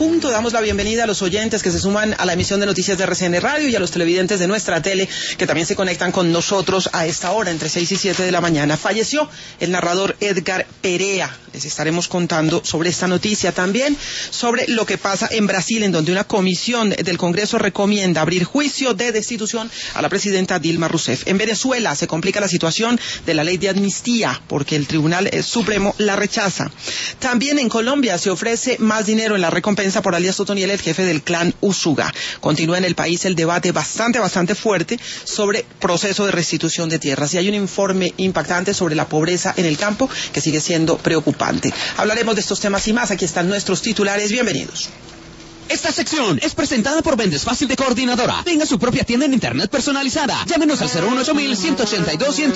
punto. Damos la bienvenida a los oyentes que se suman a la emisión de noticias de RCN Radio y a los televidentes de nuestra tele que también se conectan con nosotros a esta hora, entre 6 y 7 de la mañana. Falleció el narrador Edgar Perea. Les estaremos contando sobre esta noticia, también sobre lo que pasa en Brasil, en donde una comisión del Congreso recomienda abrir juicio de destitución a la presidenta Dilma Rousseff. En Venezuela se complica la situación de la ley de amnistía porque el Tribunal Supremo la rechaza. También en Colombia se ofrece más dinero en la recompensa por alias Otoniel, el jefe del clan Usuga. Continúa en el país el debate bastante fuerte sobre proceso de restitución de tierras. Y hay un informe impactante sobre la pobreza en el campo que sigue siendo preocupante. Hablaremos de estos temas y más. Aquí están nuestros titulares. Bienvenidos. Esta sección es presentada por Vendes Fácil de Coordinadora. Tenga su propia tienda en internet personalizada. Llámenos al 018-182-102.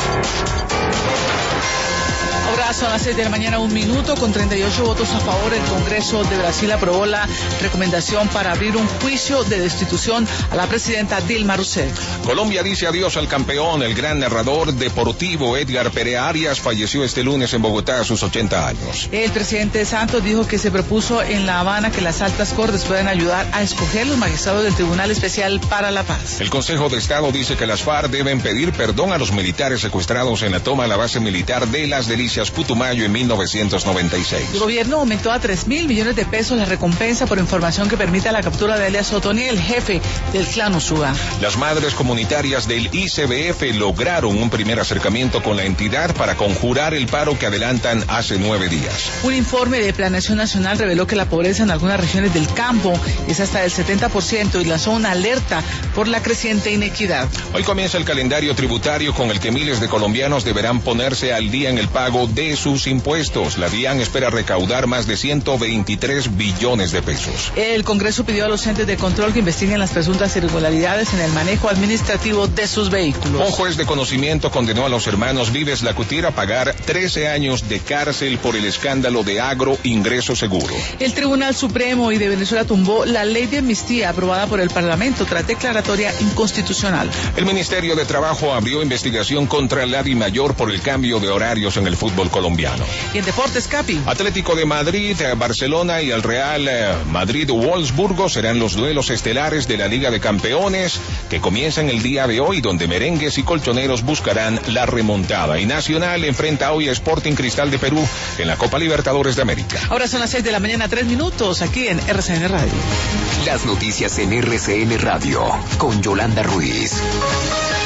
Ahora son las 6 de la mañana, 1 minuto, con 38 votos a favor. El Congreso de Brasil aprobó la recomendación para abrir un juicio de destitución a la presidenta Dilma Rousseff. Colombia dice adiós al campeón. El gran narrador deportivo Edgar Perea Arias falleció este lunes en Bogotá a sus 80 años. El presidente Santos dijo que se propuso en La Habana que las altas cortes puedan ayudar a escoger los magistrados del Tribunal Especial para la Paz. El Consejo de Estado dice que las FARC deben pedir perdón a los militares secuestrados en la toma a la base militar de Las Delicias Putumayo en 1996. El gobierno aumentó a 3.000 millones de pesos la recompensa por información que permita la captura de alias Otoniel, jefe del clan Usuga. Las madres comunitarias del ICBF lograron un primer acercamiento con la entidad para conjurar el paro que adelantan hace 9 días. Un informe de Planeación Nacional reveló que la pobreza en algunas regiones del campo es hasta del 70% y lanzó una alerta por la creciente inequidad. Hoy comienza el calendario tributario con el que miles de colombianos deberán ponerse al día en el pago de sus impuestos. La DIAN espera recaudar más de 123 billones de pesos. El Congreso pidió a los entes de control que investiguen las presuntas irregularidades en el manejo administrativo de sus vehículos. Un juez de conocimiento condenó a los hermanos Vives Lacutir a pagar 13 años de cárcel por el escándalo de Agro Ingreso Seguro. El Tribunal Supremo de Venezuela tumbó la ley de amnistía aprobada por el Parlamento tras declaratoria inconstitucional. El Ministerio de Trabajo abrió investigación contra la DIMAYOR por el cambio de horarios en el fútbol colombiano. Y en deportes, Capi. Atlético de Madrid, Barcelona y el Real Madrid-Wolfsburgo serán los duelos estelares de la Liga de Campeones que comienzan el día de hoy, donde merengues y colchoneros buscarán la remontada. Y Nacional enfrenta hoy a Sporting Cristal de Perú en la Copa Libertadores de América. Ahora son las 6 de la mañana, 3 minutos, aquí en RCN Radio. Las noticias en RCN Radio con Yolanda Ruiz.